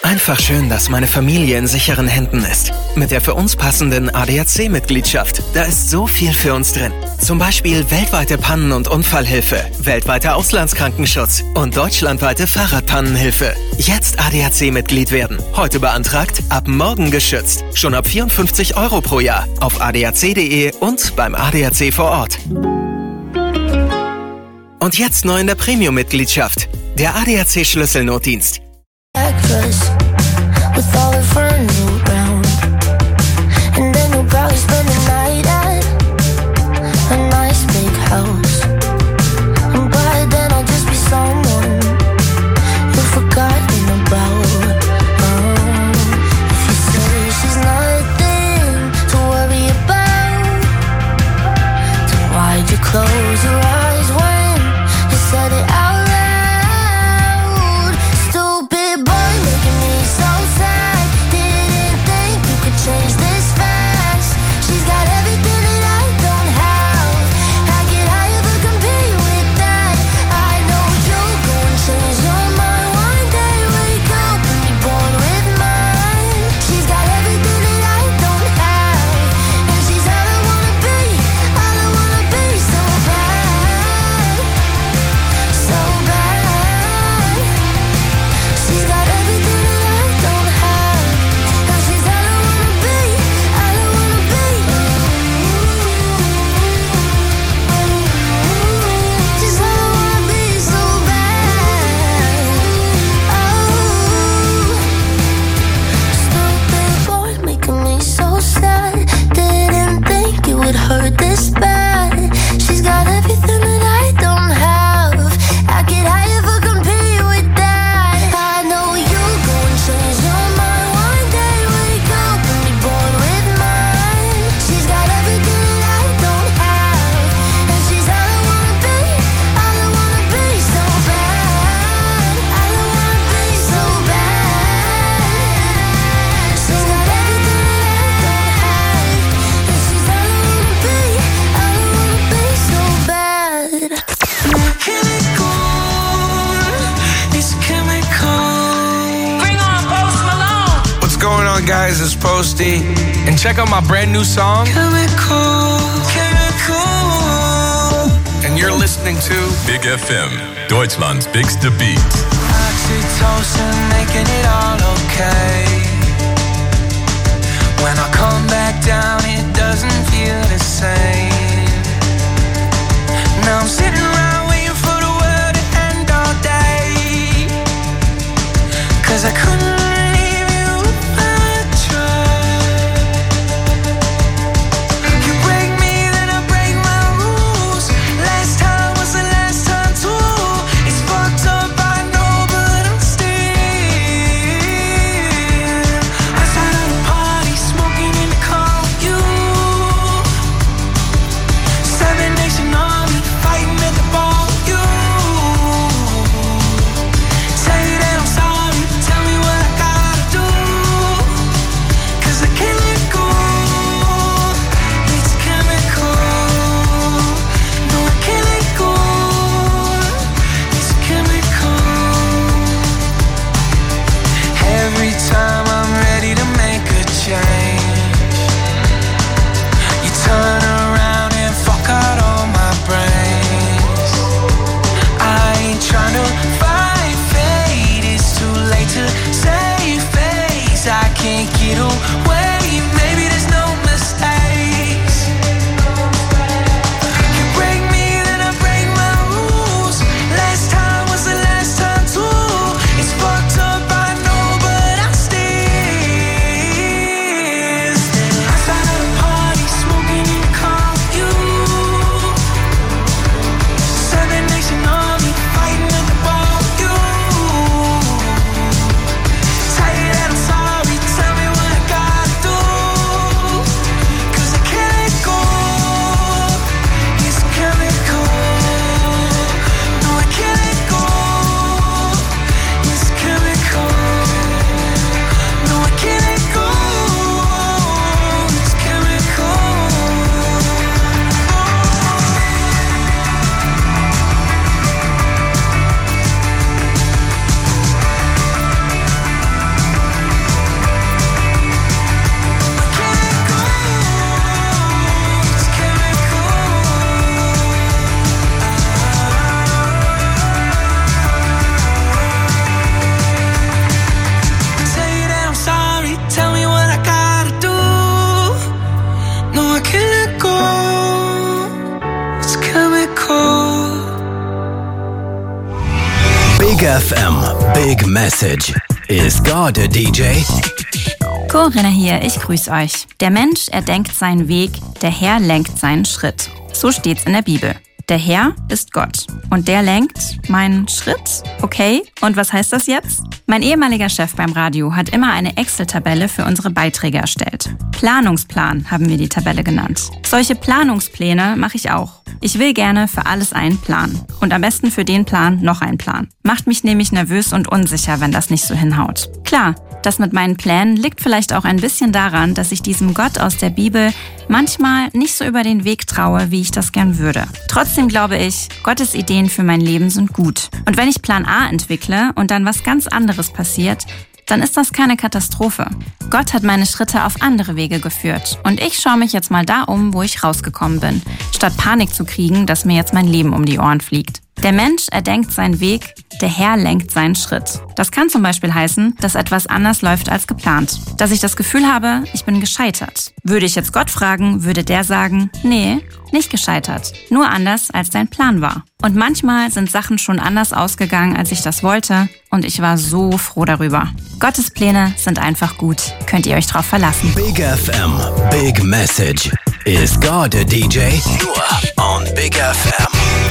Einfach schön, dass meine Familie in sicheren Händen ist. Mit der für uns passenden ADAC-Mitgliedschaft. Da ist so viel für uns drin. Zum Beispiel weltweite Pannen- und Unfallhilfe, weltweiter Auslandskrankenschutz und deutschlandweite Fahrradpannenhilfe. Jetzt ADAC-Mitglied werden. Heute beantragt, ab morgen geschützt. Schon ab 54 € pro Jahr. Auf adac.de und beim ADAC vor Ort. Und jetzt neu in der Premium-Mitgliedschaft. Der ADAC-Schlüsselnotdienst. With all the friends around, and then you'll probably spend the night at a nice big house. And by then I'll just be someone you've forgotten about. If you say she's nothing to worry about, then why'd you close your eyes when you said it out loud? Stupid boy making me so sad. Didn't think you could change this fast. She's got everything that I don't have. How could I ever compete with that? I know you're gonna change your mind one day. Wake up and be born with mine. She's got everything that I don't have, and she's all I wanna be. All I wanna be so bad, so bad. She's got everything that I don't have, and she's all I wanna be. All I wanna be. She's all I wanna be so bad. Stupid boy making me so sad. Didn't think it would hurt this bad. She's got everything that I don't have. How could I ever compete with that? I know you're gonna change your mind one day. Wake up and be born with mine. She's got everything that I don't have, and she's all I wanna be. All I wanna be so bad. All I wanna be so bad. She's got everything that I don't have, and she's all I wanna be. All I wanna be so bad. What's going on, guys? It's Posty. And check out my brand new song. And you're listening to Big FM, Deutschlands bigste Beat. Oxytocin, making it all okay. When I come back down, it doesn't feel the same. Now I'm sitting around waiting for the world to end all day. 'Cause I couldn't leave you if I tried. You break me, then I break my rules. Last time was the last time too. It's fucked up, I know, but I'm still outside of the party, smoking in the car with you. 7 Nation Army fighting FM, Big Message. Is God a DJ? Corinna hier, ich grüße euch. Der Mensch erdenkt seinen Weg, der Herr lenkt seinen Schritt. So steht's in der Bibel. Der Herr ist Gott und der lenkt meinen Schritt. Okay, und was heißt das jetzt? Mein ehemaliger Chef beim Radio hat immer eine Excel-Tabelle für unsere Beiträge erstellt. Planungsplan haben wir die Tabelle genannt. Solche Planungspläne mache ich auch. Ich will gerne für alles einen Plan. Und am besten für den Plan noch einen Plan. Macht mich nämlich nervös und unsicher, wenn das nicht so hinhaut. Klar, das mit meinen Plänen liegt vielleicht auch ein bisschen daran, dass ich diesem Gott aus der Bibel manchmal nicht so über den Weg traue, wie ich das gern würde. Trotzdem glaube ich, Gottes Ideen für mein Leben sind gut. Und wenn ich Plan A entwickle und dann was ganz anderes passiert, dann ist das keine Katastrophe. Gott hat meine Schritte auf andere Wege geführt. Und ich schaue mich jetzt mal da um, wo ich rausgekommen bin, statt Panik zu kriegen, dass mir jetzt mein Leben um die Ohren fliegt. Der Mensch erdenkt seinen Weg, der Herr lenkt seinen Schritt. Das kann zum Beispiel heißen, dass etwas anders läuft als geplant. Dass ich das Gefühl habe, ich bin gescheitert. Würde ich jetzt Gott fragen, würde der sagen, nee, nicht gescheitert. Nur anders, als dein Plan war. Und manchmal sind Sachen schon anders ausgegangen, als ich das wollte. Und ich war so froh darüber. Gottes Pläne sind einfach gut. Könnt ihr euch drauf verlassen. Big FM, Big Message. Is God a DJ? Nur on Big FM.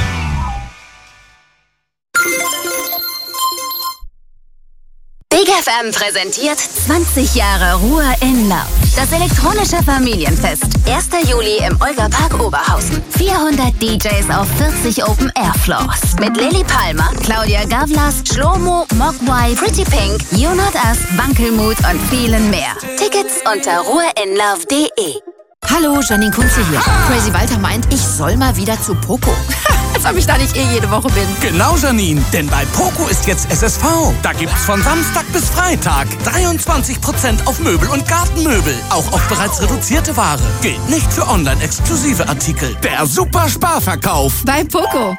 Big FM präsentiert 20 Jahre Ruhe in Love. Das elektronische Familienfest. 1. Juli im Olga-Park Oberhausen. 400 DJs auf 40 Open-Air-Floors. Mit Lily Palmer, Claudia Gavlas, Shlomo, Mogwai, Pretty Pink, You Not Us, Wankelmut und vielen mehr. Tickets unter ruheinlove.de. Hallo, Janine Kunze hier. Crazy Walter meint, ich soll mal wieder zu Poco. Als ob ich da nicht jede Woche bin. Genau, Janine, denn bei Poco ist jetzt SSV. Da gibt's von Samstag bis Freitag 23% auf Möbel und Gartenmöbel. Auch auf bereits reduzierte Ware. Gilt nicht für online-exklusive Artikel. Der super Sparverkauf. Bei Poco.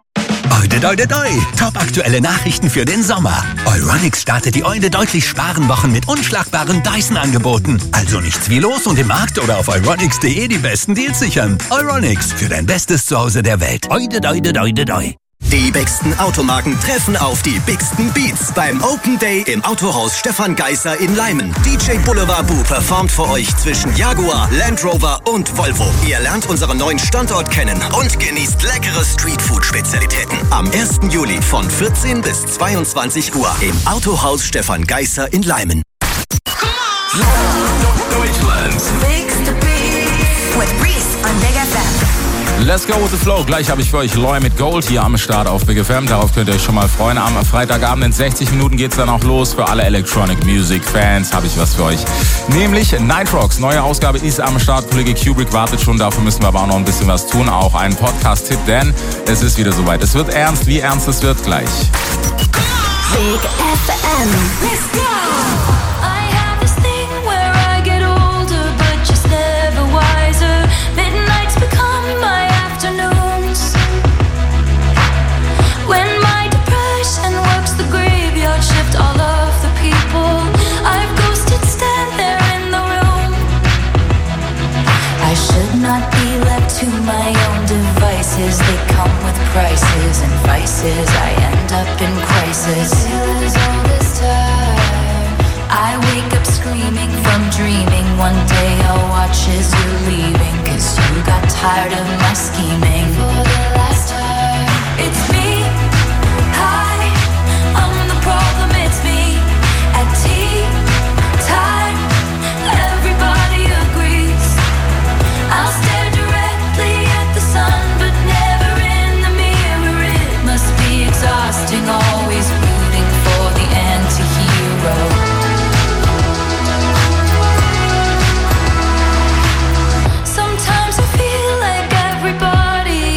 Top aktuelle Nachrichten für den Sommer. Euronics startet die deutlich sparen Wochen mit unschlagbaren Dyson-Angeboten. Also nichts wie los und im Markt oder auf euronics.de die besten Deals sichern. Euronics, für dein bestes Zuhause der Welt. Die bigsten Automarken treffen auf die bigsten Beats beim Open Day im Autohaus Stefan Geisser in Leimen. DJ Boulevard Boo performt für euch zwischen Jaguar, Land Rover und Volvo. Ihr lernt unseren neuen Standort kennen und genießt leckere Streetfood-Spezialitäten. Am 1. Juli von 14 bis 22 Uhr im Autohaus Stefan Geisser in Leimen. Deutschlands Biggest Beats with Reese on Big FM. Let's go with the flow. Gleich habe ich für euch Loy mit Gold hier am Start auf Big FM. Darauf könnt ihr euch schon mal freuen. Am Freitagabend in 60 Minuten geht's dann auch los. Für alle Electronic Music Fans habe ich was für euch. Nämlich Nightrocks. Neue Ausgabe ist am Start. Kollege Kubrick wartet schon. Dafür müssen wir aber auch noch ein bisschen was tun. Auch einen Podcast-Tipp, denn es ist wieder soweit. Es wird ernst. Wie ernst es wird gleich. Big FM. Let's go. All of the people I've ghosted stand there in the room. I should not be left to my own devices. They come with prices and vices. I end up in crisis. Feels all this time. I wake up screaming from dreaming. One day I'll watch as you're leaving, 'cause you got tired of my scheming. For the last time, it's me. Hi, I'm the problem. It's me at tea time. Everybody agrees. I'll stare directly at the sun, but never in the mirror. It must be exhausting, always rooting for the anti-hero. Sometimes I feel like everybody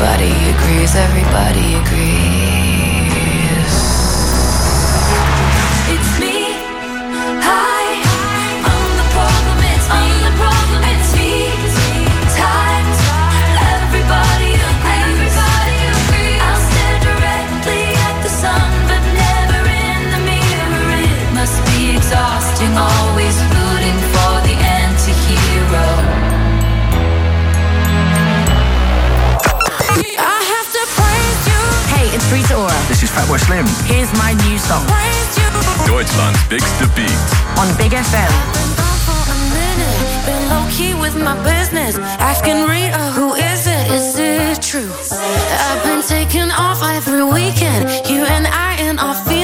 everybody agrees, everybody agrees. It's me, hi, I'm the problem, it's me, it's me, time, everybody agrees, I'll stare directly at the sun, but never in the mirror, it must be exhausting, always rooting for the anti-hero. I have to praise you. Hey, it's Rita Ora. This is Fatboy Slim. Here's my new song. Praise you. Deutschland's bigste Beat. On Big FM. Been gone for a minute. Been low key with my business. Asking Rita, who is it? Is it true? I've been taking off every weekend. You and I in our feet.